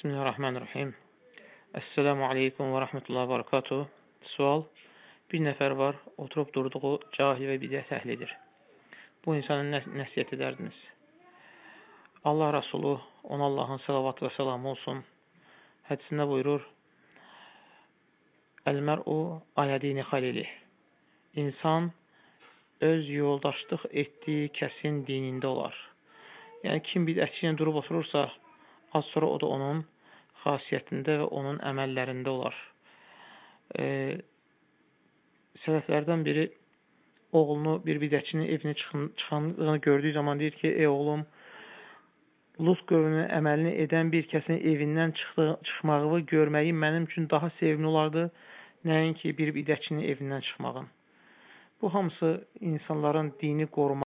Bismillahirrahmanirrahim. Esselamu aleykum və rəhmətullahi və barakatuhu. Sual. Bir nəfər var, oturub durduğu cahil və bidət əhlidir. Bu insana nəsiyyət edərdiniz? Allah Rasulü, ona Allahın salavatı və salamı olsun, hədisində buyurur, Əl-mər'u ayədini xalilih. İnsan öz yoldaşlıq etdiyi kəsin dinində olar. Yəni, kim bidətçi ilə durub oturursa, az sonra o da onun xasiyyətində və onun əməllərində olar. Sələflərdən biri oğlunu bir bidətçinin evinə çıxanlığını gördüyü zaman deyir ki, ey oğlum, Lut qövmünün əməlini edən bir kəsin evindən çıxmağı görməyi mənim üçün daha sevimli olardı, nəinki bir bidətçinin evindən çıxmağın. Bu hamısı insanların dini qorumaq